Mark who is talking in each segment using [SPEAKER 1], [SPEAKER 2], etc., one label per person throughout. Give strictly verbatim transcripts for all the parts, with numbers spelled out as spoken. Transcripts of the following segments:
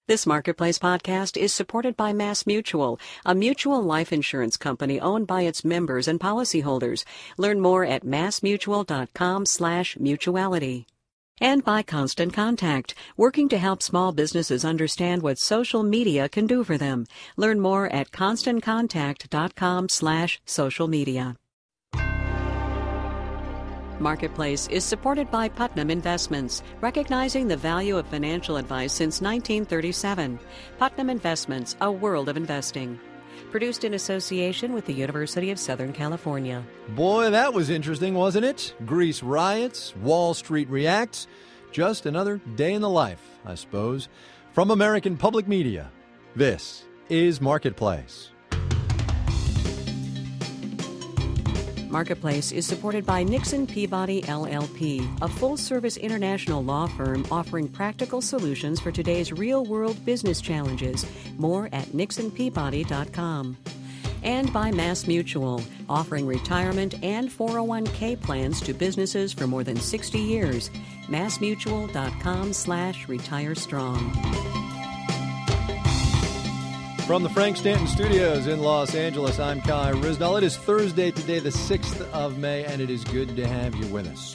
[SPEAKER 1] This Marketplace podcast is supported by MassMutual, a mutual life insurance company owned by its members and policyholders. Learn more at massmutual.com slash mutuality. And by Constant Contact, working to help small businesses understand what social media can do for them. Learn more at constantcontact.com slash social media. Marketplace is supported by Putnam Investments, recognizing the value of financial advice since nineteen thirty-seven. Putnam Investments, a world of investing. Produced in association with the University of Southern California.
[SPEAKER 2] Boy, that was interesting, wasn't it? Greece riots, Wall Street reacts. Just another day in the life, I suppose. From American Public Media, this is Marketplace.
[SPEAKER 1] Marketplace is supported by Nixon Peabody, L L P, a full-service international law firm offering practical solutions for today's real-world business challenges. More at nixon peabody dot com. And by MassMutual, offering retirement and four oh one k plans to businesses for more than sixty years. massmutual.com slash retire strong.
[SPEAKER 2] From the Frank Stanton Studios in Los Angeles, I'm Kai Ryssdal. It is Thursday today, the sixth of May, and it is good to have you with us.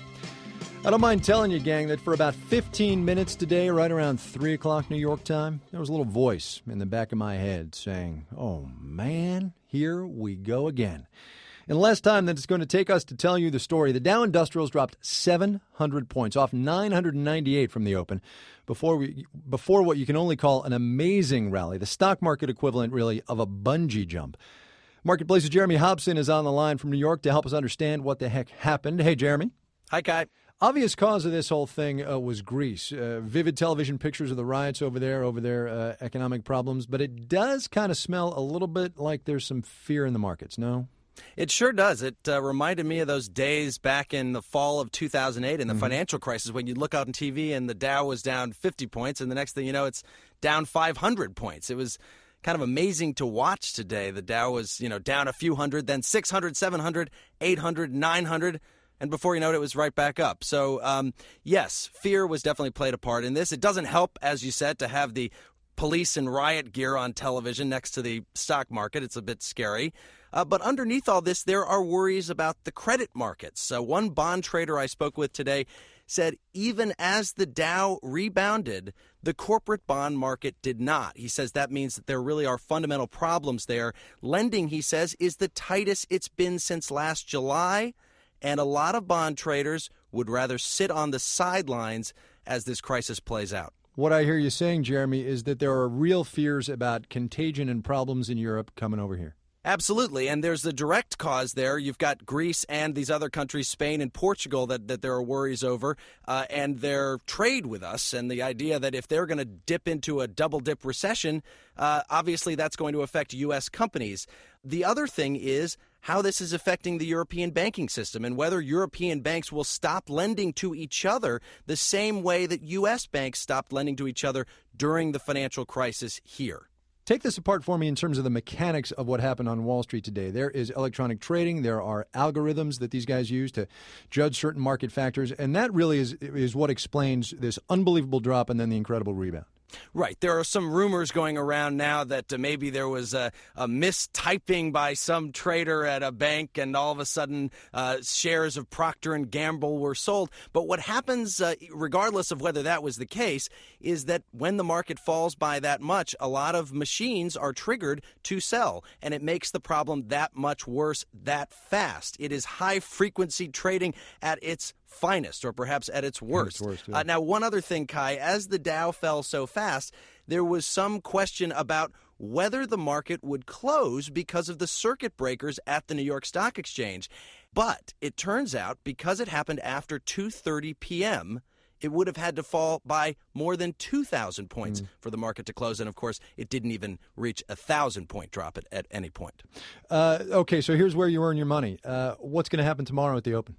[SPEAKER 2] I don't mind telling you, gang, that for about fifteen minutes today, right around three o'clock New York time, there was a little voice in the back of my head saying, oh, man, here we go again. In less time than it's going to take us to tell you the story, the Dow Industrials dropped seven hundred points, off nine hundred ninety-eight from the open, before we, before what you can only call an amazing rally, the stock market equivalent, really, of a bungee jump. Marketplace's Jeremy Hobson is on the line from New York to help us understand what the heck happened. Hey, Jeremy.
[SPEAKER 3] Hi, Kai.
[SPEAKER 2] Obvious cause of this whole thing uh, was Greece. Uh, vivid television pictures of the riots over there, over their uh, economic problems, but it does kind of smell a little bit like there's some fear in the markets, no?
[SPEAKER 3] It sure does. It uh, reminded me of those days back in the fall of two thousand eight in the mm-hmm. financial crisis when you'd look out on T V and the Dow was down fifty points, and the next thing you know, it's down five hundred points. It was kind of amazing to watch today. The Dow was, you know, down a few hundred, then six hundred, seven hundred, eight hundred, nine hundred, and before you know it, it was right back up. So, um, yes, fear was definitely played a part in this. It doesn't help, as you said, to have the police and riot gear on television next to the stock market. It's a bit scary. Uh, but underneath all this, there are worries about the credit markets. Uh, one bond trader I spoke with today said even as the Dow rebounded, the corporate bond market did not. He says that means that there really are fundamental problems there. Lending, he says, is the tightest it's been since last July, and a lot of bond traders would rather sit on the sidelines as this crisis plays out.
[SPEAKER 2] What I hear you saying, Jeremy, is that there are real fears about contagion and problems in Europe coming over here.
[SPEAKER 3] Absolutely, and there's the direct cause there. You've got Greece and these other countries, Spain and Portugal, that, that there are worries over, uh, and their trade with us, and the idea that if they're going to dip into a double-dip recession, uh, obviously that's going to affect U S companies. The other thing is how this is affecting the European banking system and whether European banks will stop lending to each other the same way that U S banks stopped lending to each other during the financial crisis here.
[SPEAKER 2] Take this apart for me in terms of the mechanics of what happened on Wall Street today. There is electronic trading. There are algorithms that these guys use to judge certain market factors. And that really is, is what explains this unbelievable drop and then the incredible rebound.
[SPEAKER 3] Right. There are some rumors going around now that uh, maybe there was a, a mistyping by some trader at a bank and all of a sudden uh, shares of Procter and Gamble were sold. But what happens, uh, regardless of whether that was the case, is that when the market falls by that much, a lot of machines are triggered to sell. And it makes the problem that much worse that fast. It is high-frequency trading at its finest, or perhaps at its worst.
[SPEAKER 2] At its worst, yeah.
[SPEAKER 3] uh, now, one other thing, Kai, as the Dow fell so fast, there was some question about whether the market would close because of the circuit breakers at the New York Stock Exchange. But it turns out, because it happened after two thirty p.m., it would have had to fall by more than two thousand points mm. for the market to close. And, of course, it didn't even reach a one thousand point drop at, at any point.
[SPEAKER 2] Uh, okay, so here's where you earn your money. Uh, what's going to happen tomorrow at the Open?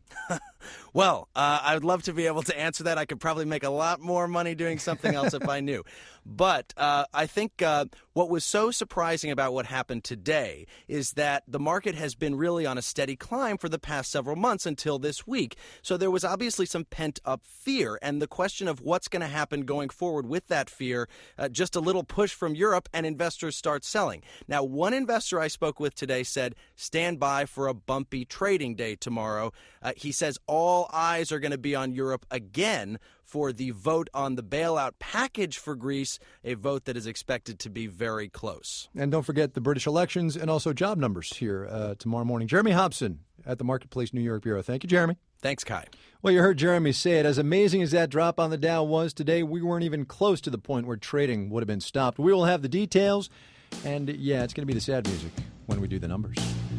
[SPEAKER 3] Well, uh, I would love to be able to answer that. I could probably make a lot more money doing something else if I knew. But uh, I think uh, what was so surprising about what happened today is that the market has been really on a steady climb for the past several months until this week. So there was obviously some pent-up fear. And the question of what's going to happen and going forward with that fear, uh, just a little push from Europe and investors start selling. Now, one investor I spoke with today said, stand by for a bumpy trading day tomorrow. Uh, he says all eyes are going to be on Europe again for the vote on the bailout package for Greece, a vote that is expected to be very close.
[SPEAKER 2] And don't forget the British elections and also job numbers here uh, tomorrow morning. Jeremy Hobson at the Marketplace New York Bureau. Thank you, Jeremy.
[SPEAKER 3] Thanks, Kai.
[SPEAKER 2] Well, you heard Jeremy say it. As amazing as that drop on the Dow was today, we weren't even close to the point where trading would have been stopped. We will have the details. And, yeah, it's going to be the sad music when we do the numbers.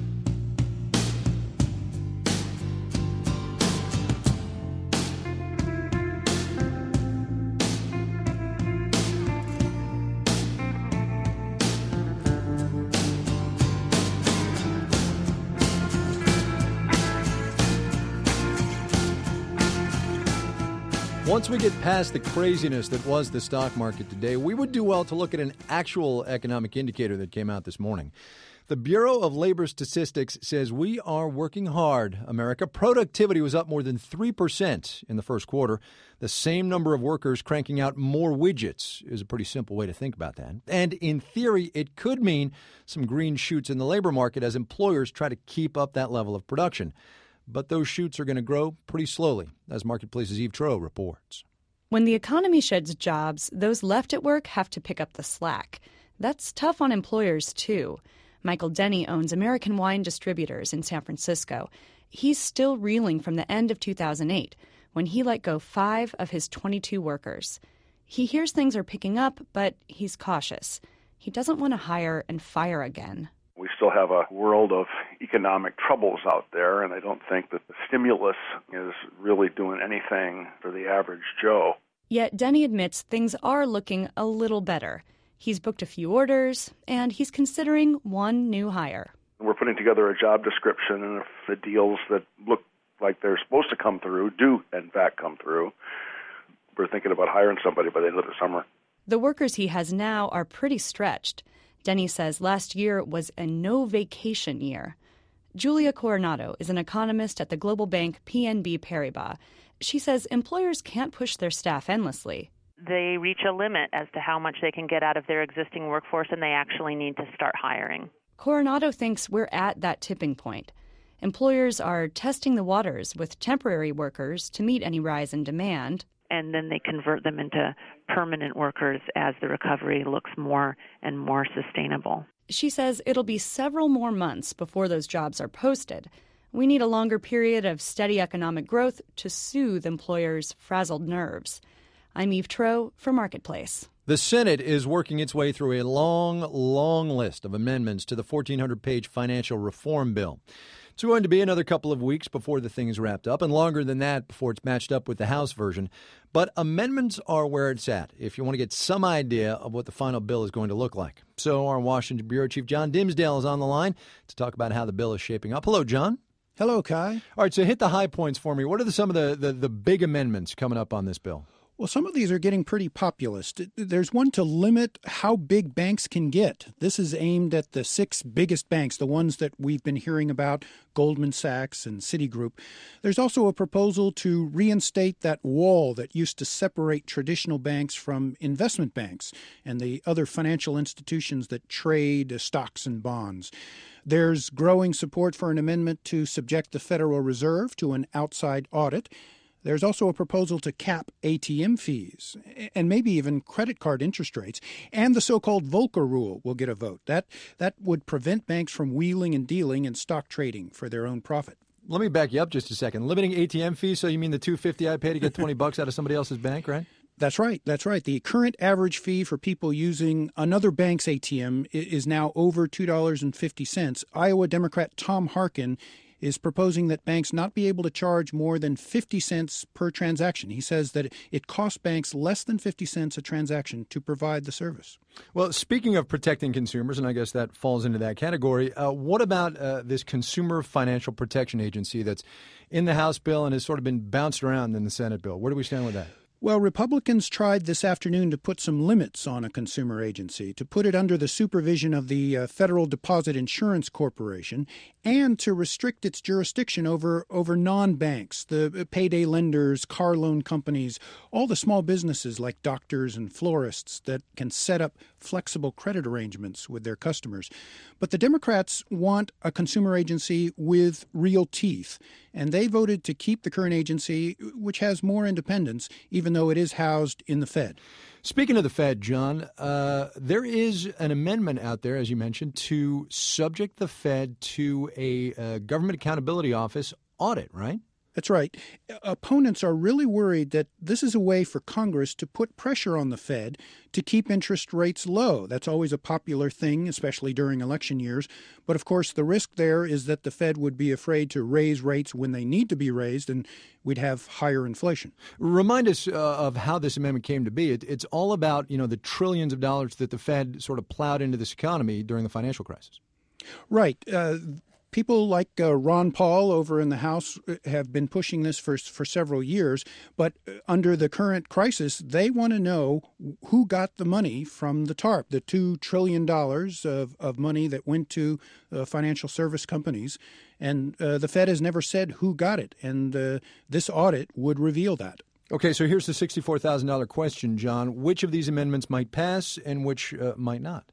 [SPEAKER 2] Once we get past the craziness that was the stock market today, we would do well to look at an actual economic indicator that came out this morning. The Bureau of Labor Statistics says we are working hard, America. Productivity was up more than three percent in the first quarter. The same number of workers cranking out more widgets is a pretty simple way to think about that. And in theory, it could mean some green shoots in the labor market as employers try to keep up that level of production. But those shoots are going to grow pretty slowly, as Marketplace's Eve Troeh reports.
[SPEAKER 4] When the economy sheds jobs, those left at work have to pick up the slack. That's tough on employers, too. Michael Denny owns American Wine Distributors in San Francisco. He's still reeling from the end of two thousand eight, when he let go five of his twenty-two workers. He hears things are picking up, but he's cautious. He doesn't want to hire and fire again.
[SPEAKER 5] We still have a world of economic troubles out there, and I don't think that the stimulus is really doing anything for the average Joe.
[SPEAKER 4] Yet Denny admits things are looking a little better. He's booked a few orders, and he's considering one new hire.
[SPEAKER 5] We're putting together a job description, and if the deals that look like they're supposed to come through do, in fact, come through, we're thinking about hiring somebody by the end of the summer.
[SPEAKER 4] The workers he has now are pretty stretched. Denny says last year was a no-vacation year. Julia Coronado is an economist at the global bank P N B Paribas. She says employers can't push their staff endlessly.
[SPEAKER 6] They reach a limit as to how much they can get out of their existing workforce, and they actually need to start hiring.
[SPEAKER 4] Coronado thinks we're at that tipping point. Employers are testing the waters with temporary workers to meet any rise in demand.
[SPEAKER 6] And then they convert them into permanent workers as the recovery looks more and more sustainable.
[SPEAKER 4] She says it'll be several more months before those jobs are posted. We need a longer period of steady economic growth to soothe employers' frazzled nerves. I'm Eve Troeh for Marketplace.
[SPEAKER 2] The Senate is working its way through a long, long list of amendments to the fourteen hundred page financial reform bill. It's going to be another couple of weeks before the thing is wrapped up, and longer than that before it's matched up with the House version. But amendments are where it's at, if you want to get some idea of what the final bill is going to look like. So our Washington Bureau Chief John Dimsdale is on the line to talk about how the bill is shaping up. Hello, John.
[SPEAKER 7] Hello, Kai.
[SPEAKER 2] All right, so hit the high points for me. What are the, some of the, the, the big amendments coming up on this bill?
[SPEAKER 7] Well, some of these are getting pretty populist. There's one to limit how big banks can get. This is aimed at the six biggest banks, the ones that we've been hearing about, Goldman Sachs and Citigroup. There's also a proposal to reinstate that wall that used to separate traditional banks from investment banks and the other financial institutions that trade stocks and bonds. There's growing support for an amendment to subject the Federal Reserve to an outside audit. There's also a proposal to cap A T M fees and maybe even credit card interest rates. And the so-called Volcker rule will get a vote. That that would prevent banks from wheeling and dealing in stock trading for their own profit.
[SPEAKER 2] Let me back you up just a second. Limiting A T M fees, so you mean the two hundred fifty dollars I pay to get twenty bucks out of somebody else's bank, right?
[SPEAKER 7] That's right. That's right. The current average fee for people using another bank's A T M is now over two dollars and fifty cents. Iowa Democrat Tom Harkin is proposing that banks not be able to charge more than fifty cents per transaction. He says that it costs banks less than fifty cents a transaction to provide the service.
[SPEAKER 2] Well, speaking of protecting consumers, and I guess that falls into that category, uh, what about uh, this Consumer Financial Protection Agency that's in the House bill and has sort of been bounced around in the Senate bill? Where do we stand with that?
[SPEAKER 7] Well, Republicans tried this afternoon to put some limits on a consumer agency, to put it under the supervision of the uh, Federal Deposit Insurance Corporation, and to restrict its jurisdiction over, over non-banks, the payday lenders, car loan companies, all the small businesses like doctors and florists that can set up flexible credit arrangements with their customers. But the Democrats want a consumer agency with real teeth, and they voted to keep the current agency, which has more independence, even though it is housed in the Fed.
[SPEAKER 2] Speaking of the Fed, John, uh, there is an amendment out there, as you mentioned, to subject the Fed to a uh, Government Accountability Office audit, right?
[SPEAKER 7] That's right. Opponents are really worried that this is a way for Congress to put pressure on the Fed to keep interest rates low. That's always a popular thing, especially during election years. But of course, the risk there is that the Fed would be afraid to raise rates when they need to be raised, and we'd have higher inflation.
[SPEAKER 2] Remind us uh, of how this amendment came to be. It, it's all about, you know, the trillions of dollars that the Fed sort of plowed into this economy during the financial crisis.
[SPEAKER 7] Right. Uh, People like uh, Ron Paul over in the House have been pushing this for for several years, but under the current crisis, they want to know who got the money from the TARP, the two trillion dollars of, of money that went to uh, financial service companies. And uh, the Fed has never said who got it, and uh, this audit would reveal that.
[SPEAKER 2] Okay, so here's the sixty-four thousand dollars question, John. Which of these amendments might pass and which uh, might not?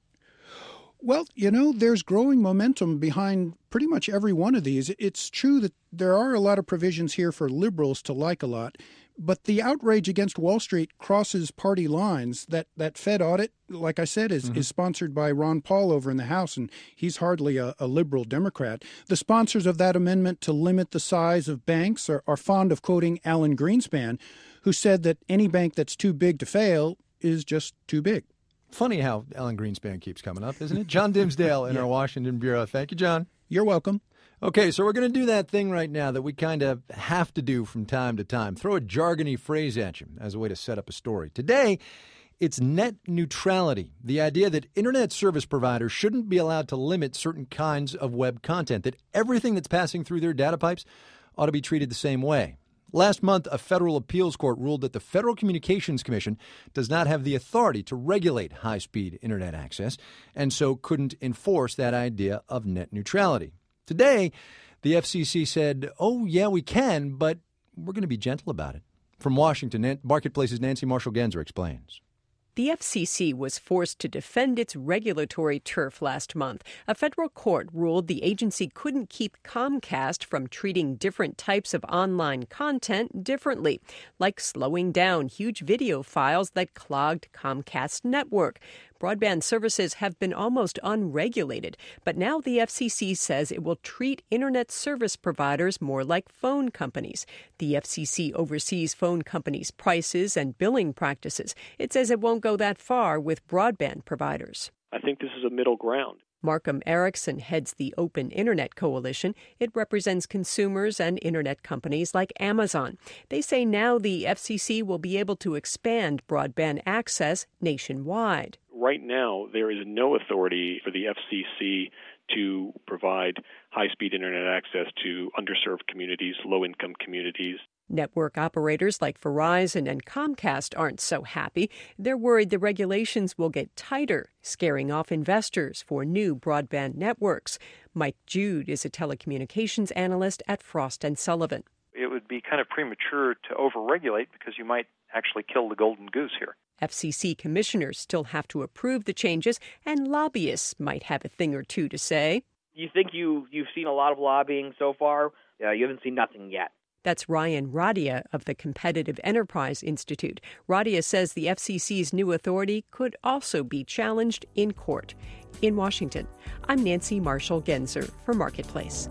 [SPEAKER 7] Well, you know, there's growing momentum behind pretty much every one of these. It's true that there are a lot of provisions here for liberals to like a lot, but the outrage against Wall Street crosses party lines. That that Fed audit, like I said, is, mm-hmm. is sponsored by Ron Paul over in the House, and he's hardly a, a liberal Democrat. The sponsors of that amendment to limit the size of banks are, are fond of quoting Alan Greenspan, who said that any bank that's too big to fail is just too big.
[SPEAKER 2] Funny how Alan Greenspan keeps coming up, isn't it? John Dimsdale in yeah. our Washington Bureau. Thank you, John.
[SPEAKER 7] You're welcome.
[SPEAKER 2] Okay, so we're going to do that thing right now that we kind of have to do from time to time. Throw a jargony phrase at you as a way to set up a story. Today, it's net neutrality, the idea that Internet service providers shouldn't be allowed to limit certain kinds of web content, that everything that's passing through their data pipes ought to be treated the same way. Last month, a federal appeals court ruled that the Federal Communications Commission does not have the authority to regulate high-speed Internet access, and so couldn't enforce that idea of net neutrality. Today, the F C C said, oh, yeah, we can, but we're going to be gentle about it. From Washington, Marketplace's Nancy Marshall-Genzer explains.
[SPEAKER 8] The F C C was forced to defend its regulatory turf last month. A federal court ruled the agency couldn't keep Comcast from treating different types of online content differently, like slowing down huge video files that clogged Comcast's network. Broadband services have been almost unregulated, but now the F C C says it will treat Internet service providers more like phone companies. The F C C oversees phone companies' prices and billing practices. It says it won't go that far with broadband providers.
[SPEAKER 9] I think this is a middle ground.
[SPEAKER 8] Markham Erickson heads the Open Internet Coalition. It represents consumers and Internet companies like Amazon. They say now the F C C will be able to expand broadband access nationwide.
[SPEAKER 9] Right now, there is no authority for the F C C to provide high-speed Internet access to underserved communities, low-income communities.
[SPEAKER 8] Network operators like Verizon and Comcast aren't so happy. They're worried the regulations will get tighter, scaring off investors for new broadband networks. Mike Jude is a telecommunications analyst at Frost and Sullivan.
[SPEAKER 10] It would be kind of premature to overregulate because you might actually kill the golden goose here.
[SPEAKER 8] F C C commissioners still have to approve the changes, and lobbyists might have a thing or two to say.
[SPEAKER 11] You think you, you've seen a lot of lobbying so far? Yeah, you haven't seen nothing yet.
[SPEAKER 8] That's Ryan Radia of the Competitive Enterprise Institute. Radia says the F C C's new authority could also be challenged in court. In Washington, I'm Nancy Marshall-Genzer for Marketplace.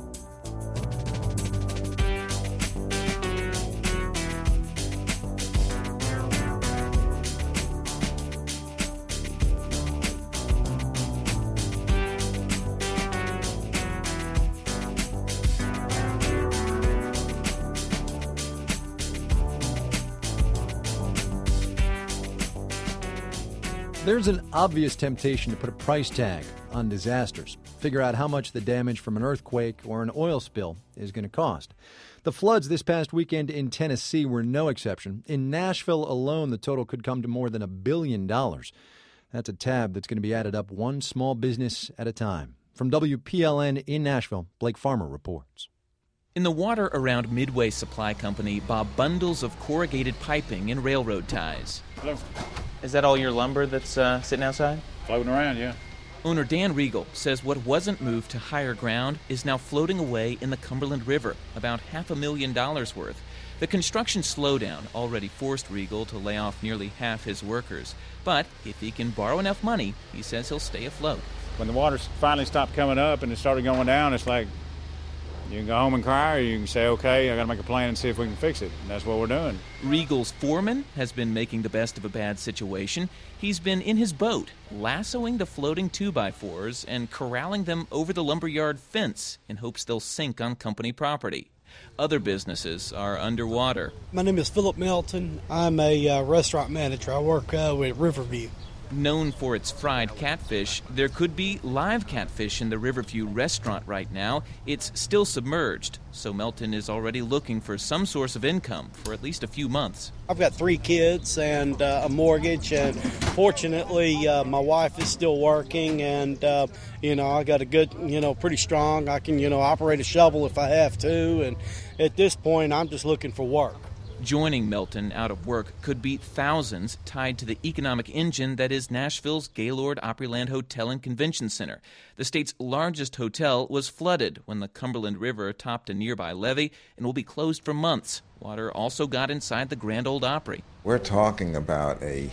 [SPEAKER 2] There's an obvious temptation to put a price tag on disasters. Figure out how much the damage from an earthquake or an oil spill is going to cost. The floods this past weekend in Tennessee were no exception. In Nashville alone, the total could come to more than a billion dollars. That's a tab that's going to be added up one small business at a time. From W P L N in Nashville, Blake Farmer reports.
[SPEAKER 12] In the water around Midway Supply Company bob bundles of corrugated piping and railroad ties.
[SPEAKER 13] Hello.
[SPEAKER 12] Is that all your lumber that's uh, sitting outside?
[SPEAKER 13] Floating around, yeah.
[SPEAKER 12] Owner Dan Regal says what wasn't moved to higher ground is now floating away in the Cumberland River, about half a million dollars worth. The construction slowdown already forced Regal to lay off nearly half his workers. But if he can borrow enough money, he says he'll stay afloat.
[SPEAKER 13] When the water finally stopped coming up and it started going down, it's like you can go home and cry, or you can say, okay, I got to make a plan and see if we can fix it. And that's what we're doing.
[SPEAKER 12] Regal's foreman has been making the best of a bad situation. He's been in his boat, lassoing the floating two by fours and corralling them over the lumberyard fence in hopes they'll sink on company property. Other businesses are underwater.
[SPEAKER 14] My name is Philip Melton. I'm a uh, restaurant manager. I work uh, with Riverview.
[SPEAKER 12] Known for its fried catfish, there could be live catfish in the Riverview restaurant right now. It's still submerged, so Melton is already looking for some source of income for at least a few months.
[SPEAKER 14] I've got three kids and uh, a mortgage, and fortunately uh, my wife is still working, and uh, you know, I got a good, you know, pretty strong. I can, you know, operate a shovel if I have to, and at this point I'm just looking for work.
[SPEAKER 12] Joining Melton out of work could be thousands tied to the economic engine that is Nashville's Gaylord Opryland Hotel and Convention Center. The state's largest hotel was flooded when the Cumberland River topped a nearby levee and will be closed for months. Water also got inside the Grand Ole Opry.
[SPEAKER 15] We're talking about a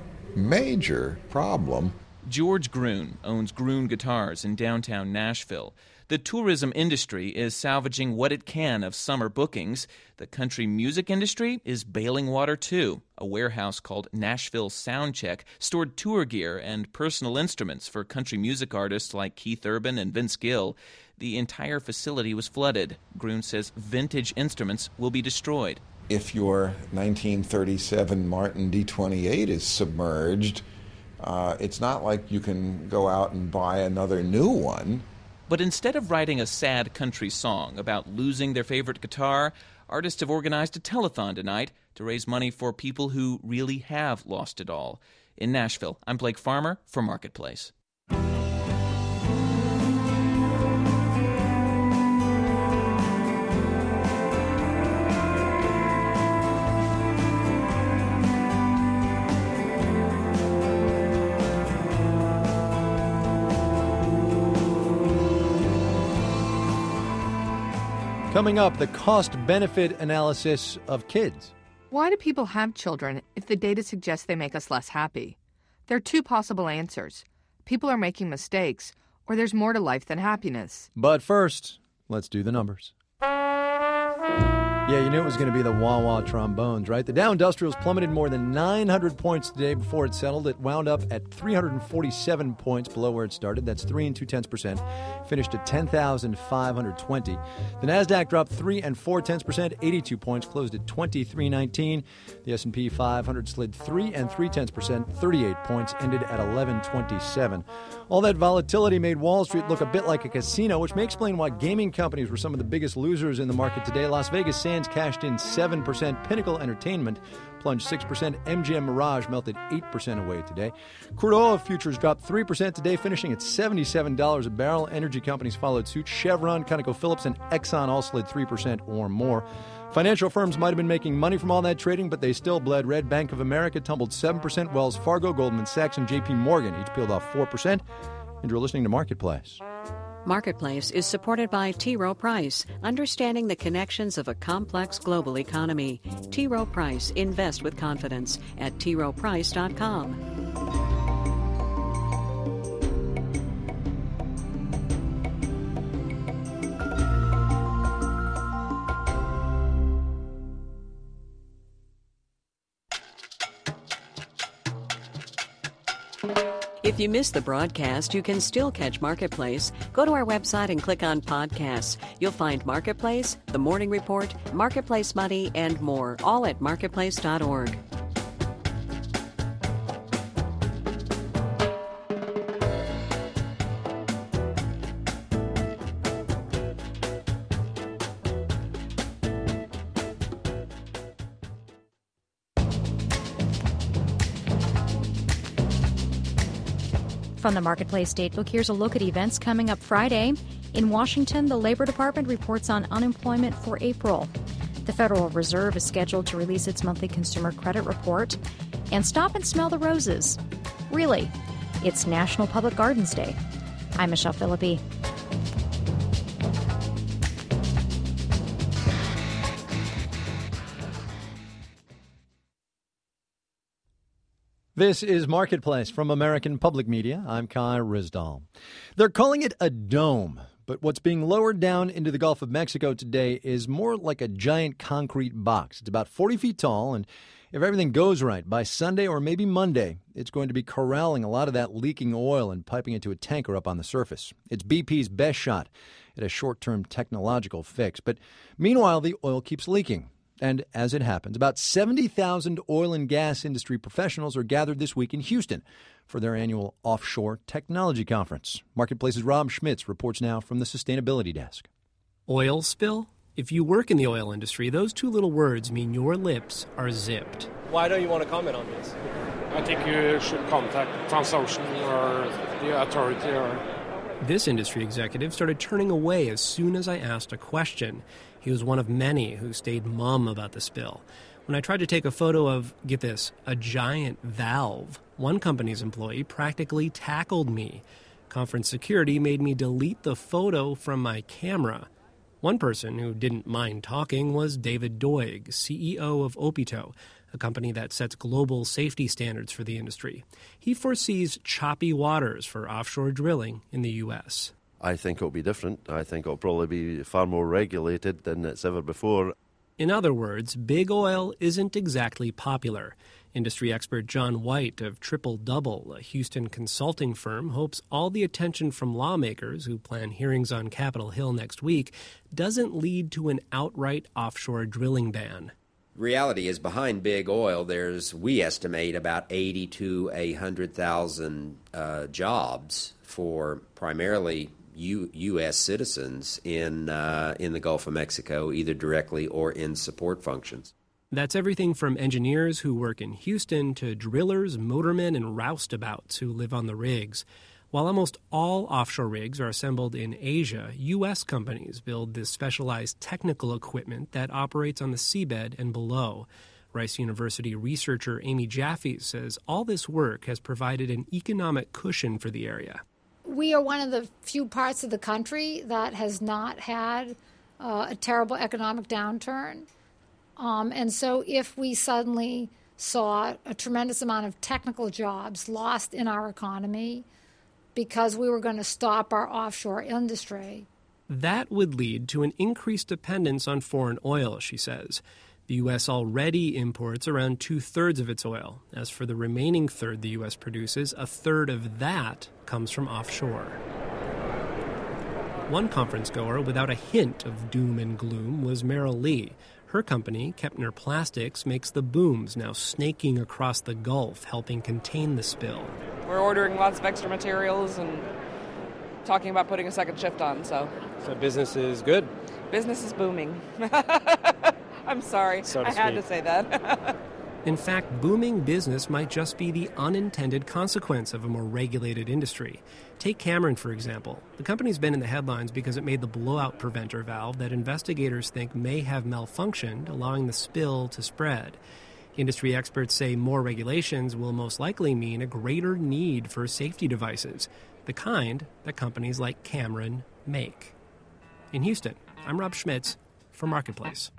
[SPEAKER 15] major problem.
[SPEAKER 12] George Gruen owns Gruen Guitars in downtown Nashville. The tourism industry is salvaging what it can of summer bookings. The country music industry is bailing water, too. A warehouse called Nashville Soundcheck stored tour gear and personal instruments for country music artists like Keith Urban and Vince Gill. The entire facility was flooded. Gruen says vintage instruments will be destroyed.
[SPEAKER 15] If your nineteen thirty-seven Martin D twenty-eight is submerged, uh, it's not like you can go out and buy another new one.
[SPEAKER 12] But instead of writing a sad country song about losing their favorite guitar, artists have organized a telethon tonight to raise money for people who really have lost it all. In Nashville, I'm Blake Farmer for Marketplace.
[SPEAKER 2] Coming up, the cost-benefit analysis of kids.
[SPEAKER 16] Why do people have children if the data suggests they make us less happy? There are two possible answers. People are making mistakes, or there's more to life than happiness.
[SPEAKER 2] But first, let's do the numbers. Yeah, you knew it was going to be the wah-wah trombones, right? The Dow Industrials plummeted more than nine hundred points today before it settled. It wound up at three hundred forty-seven points below where it started. That's three and two-tenths percent. Finished at ten thousand five hundred twenty. The Nasdaq dropped three and four-tenths percent, eighty-two points, closed at twenty-three nineteen. The S and P five hundred slid three and three-tenths percent, thirty-eight points, ended at eleven twenty-seven. All that volatility made Wall Street look a bit like a casino, which may explain why gaming companies were some of the biggest losers in the market today. Las Vegas Sands cashed in seven percent. Pinnacle Entertainment plunged six percent. M G M Mirage melted eight percent away today. Crude oil futures dropped three percent today, finishing at seventy-seven dollars a barrel. Energy companies followed suit. Chevron, ConocoPhillips, and Exxon all slid three percent or more. Financial firms might have been making money from all that trading, but they still bled red. Bank of America tumbled seven percent. Wells Fargo, Goldman Sachs, and J P Morgan each peeled off four percent. And you're listening to Marketplace.
[SPEAKER 1] Marketplace is supported by T. Rowe Price, understanding the connections of a complex global economy. T. Rowe Price, invest with confidence at T Rowe Price dot com. If you missed the broadcast, you can still catch Marketplace. Go to our website and click on Podcasts. You'll find Marketplace, The Morning Report, Marketplace Money, and more, all at marketplace dot org.
[SPEAKER 17] From the Marketplace Datebook, here's a look at events coming up Friday. In Washington, the Labor Department reports on unemployment for April. The Federal Reserve is scheduled to release its monthly consumer credit report. And stop and smell the roses. Really, it's National Public Gardens Day. I'm Michelle Philippi.
[SPEAKER 2] This is Marketplace from American Public Media. I'm Kai Ryssdal. They're calling it a dome, but what's being lowered down into the Gulf of Mexico today is more like a giant concrete box. It's about forty feet tall, and if everything goes right, by Sunday or maybe Monday, it's going to be corralling a lot of that leaking oil and piping it to a tanker up on the surface. It's B P's best shot at a short-term technological fix. But meanwhile, the oil keeps leaking. And as it happens, about seventy thousand oil and gas industry professionals are gathered this week in Houston for their annual Offshore Technology Conference. Marketplace's Rob Schmitz reports now from the Sustainability Desk.
[SPEAKER 18] Oil spill? If you work in the oil industry, those two little words mean your lips are zipped.
[SPEAKER 19] Why don't you want to comment on this?
[SPEAKER 20] I think you should contact Transocean or the authority. Or
[SPEAKER 18] This industry executive started turning away as soon as I asked a question. He was one of many who stayed mum about the spill. When I tried to take a photo of, get this, a giant valve, one company's employee practically tackled me. Conference security made me delete the photo from my camera. One person who didn't mind talking was David Doig, C E O of Opito, a company that sets global safety standards for the industry. He foresees choppy waters for offshore drilling in the U S.
[SPEAKER 21] I think it'll be different. I think it'll probably be far more regulated than it's ever before.
[SPEAKER 18] In other words, big oil isn't exactly popular. Industry expert John White of Triple Double, a Houston consulting firm, hopes all the attention from lawmakers who plan hearings on Capitol Hill next week doesn't lead to an outright offshore drilling ban.
[SPEAKER 22] Reality is, behind big oil, there's, we estimate, about eighty to one hundred thousand uh, jobs for primarily U- U.S. citizens in uh, in the Gulf of Mexico, either directly or in support functions.
[SPEAKER 18] That's everything from engineers who work in Houston to drillers, motormen, and roustabouts who live on the rigs. While almost all offshore rigs are assembled in Asia, U S companies build this specialized technical equipment that operates on the seabed and below. Rice University researcher Amy Jaffe says all this work has provided an economic cushion for the area.
[SPEAKER 23] We are one of the few parts of the country that has not had uh, a terrible economic downturn. Um, and so if we suddenly saw a tremendous amount of technical jobs lost in our economy because we were going to stop our offshore industry,
[SPEAKER 18] that would lead to an increased dependence on foreign oil, she says. The U S already imports around two-thirds of its oil. As for the remaining third the U S produces, a third of that comes from offshore. One conference goer without a hint of doom and gloom was Merrill Lee. Her company, Kepner Plastics, makes the booms now snaking across the Gulf, helping contain the spill.
[SPEAKER 24] We're ordering lots of extra materials and talking about putting a second shift on, so.
[SPEAKER 19] So business is good?
[SPEAKER 24] Business is booming. I'm sorry,
[SPEAKER 19] so to
[SPEAKER 24] I had
[SPEAKER 19] speak.
[SPEAKER 24] to say that.
[SPEAKER 18] In fact, booming business might just be the unintended consequence of a more regulated industry. Take Cameron, for example. The company's been in the headlines because it made the blowout preventer valve that investigators think may have malfunctioned, allowing the spill to spread. Industry experts say more regulations will most likely mean a greater need for safety devices, the kind that companies like Cameron make. In Houston, I'm Rob Schmitz for Marketplace.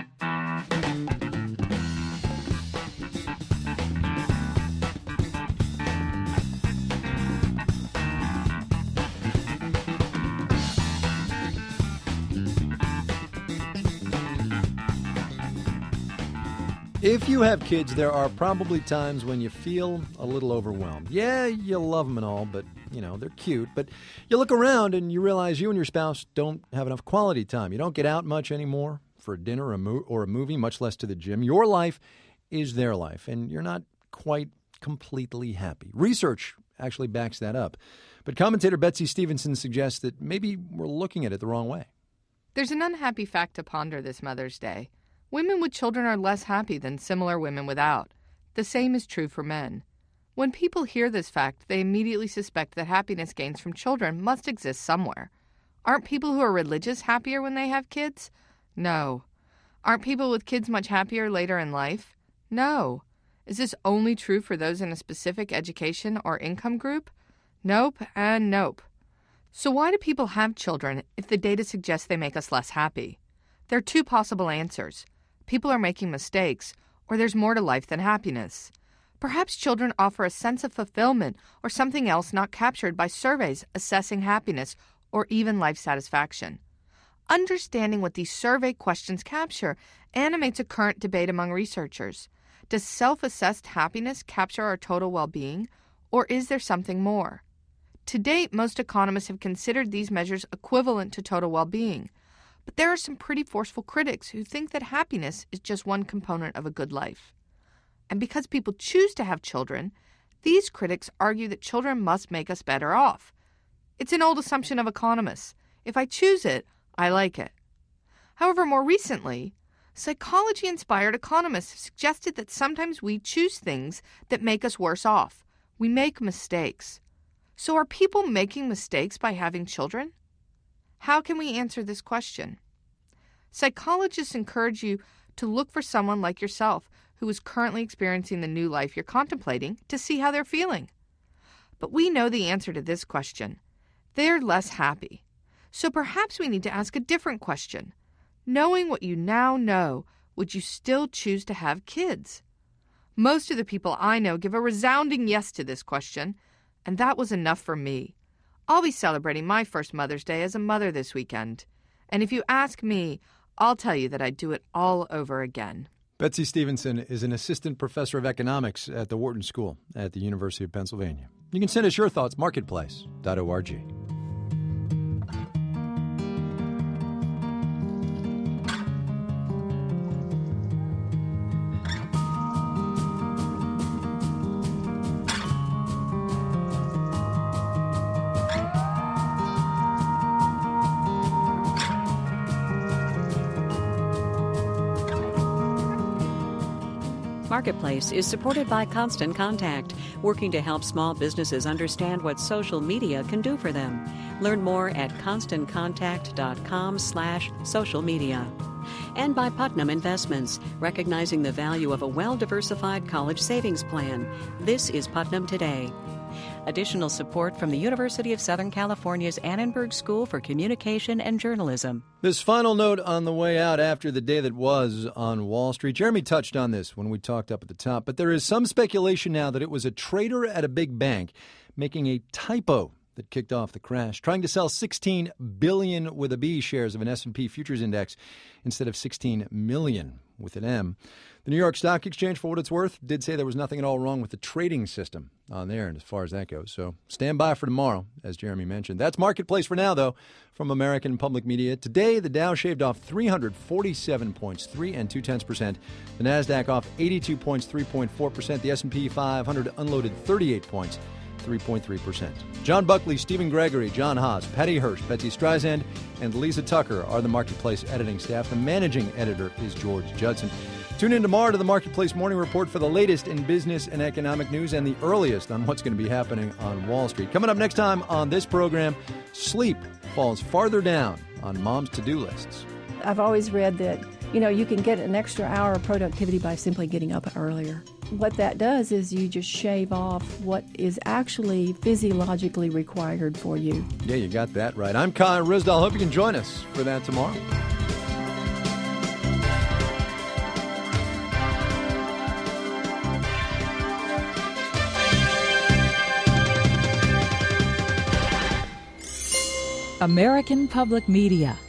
[SPEAKER 2] If you have kids, there are probably times when you feel a little overwhelmed. Yeah, you love them and all, but, you know, they're cute. But you look around and you realize you and your spouse don't have enough quality time. You don't get out much anymore for dinner or a, mo- or a movie, much less to the gym. Your life is their life, and you're not quite completely happy. Research actually backs that up. But commentator Betsy Stevenson suggests that maybe we're looking at it the wrong way.
[SPEAKER 16] There's an unhappy fact to ponder this Mother's Day. Women with children are less happy than similar women without. The same is true for men. When people hear this fact, they immediately suspect that happiness gains from children must exist somewhere. Aren't people who are religious happier when they have kids? No. Aren't people with kids much happier later in life? No. Is this only true for those in a specific education or income group? Nope and nope. So why do people have children if the data suggests they make us less happy? There are two possible answers. People are making mistakes, or there's more to life than happiness. Perhaps children offer a sense of fulfillment or something else not captured by surveys assessing happiness or even life satisfaction. Understanding what these survey questions capture animates a current debate among researchers. Does self-assessed happiness capture our total well-being, or is there something more? To date, most economists have considered these measures equivalent to total well-being, but there are some pretty forceful critics who think that happiness is just one component of a good life. And because people choose to have children, these critics argue that children must make us better off. It's an old assumption of economists. If I choose it, I like it. However, more recently, psychology-inspired economists have suggested that sometimes we choose things that make us worse off. We make mistakes. So are people making mistakes by having children? How can we answer this question? Psychologists encourage you to look for someone like yourself who is currently experiencing the new life you're contemplating to see how they're feeling. But we know the answer to this question. They're less happy. So perhaps we need to ask a different question. Knowing what you now know, would you still choose to have kids? Most of the people I know give a resounding yes to this question, and that was enough for me. I'll be celebrating my first Mother's Day as a mother this weekend. And if you ask me, I'll tell you that I'd do it all over again.
[SPEAKER 2] Betsy Stevenson is an assistant professor of economics at the Wharton School at the University of Pennsylvania. You can send us your thoughts, marketplace dot org.
[SPEAKER 1] Marketplace is supported by Constant Contact, working to help small businesses understand what social media can do for them. Learn more at constant contact dot com slash social media. And by Putnam Investments, recognizing the value of a well-diversified college savings plan. This is Putnam Today. Additional support from the University of Southern California's Annenberg School for Communication and Journalism.
[SPEAKER 2] This final note on the way out after the day that was on Wall Street. Jeremy touched on this when we talked up at the top, but there is some speculation now that it was a trader at a big bank making a typo that kicked off the crash, trying to sell sixteen billion with a B shares of an S and P futures index instead of sixteen million with an M. The New York Stock Exchange, for what it's worth, did say there was nothing at all wrong with the trading system on there, and as far as that goes. So stand by for tomorrow, as Jeremy mentioned. That's Marketplace for now, though, from American Public Media. Today, the Dow shaved off three hundred forty-seven points, three and two-tenths percent. The NASDAQ off eighty-two points, three point four percent. The S and P five hundred unloaded thirty-eight points, three point three percent. John Buckley, Stephen Gregory, John Haas, Patty Hirsch, Betsy Streisand, and Lisa Tucker are the Marketplace editing staff. The managing editor is George Judson. Tune in tomorrow to the Marketplace Morning Report for the latest in business and economic news and the earliest on what's going to be happening on Wall Street. Coming up next time on this program, sleep falls farther down on mom's to-do lists.
[SPEAKER 3] I've always read that, you know, you can get an extra hour of productivity by simply getting up earlier. What that does is you just shave off what is actually physiologically required for you.
[SPEAKER 2] Yeah, you got that right. I'm Kai Ryssdal. Hope you can join us for that tomorrow.
[SPEAKER 4] American Public Media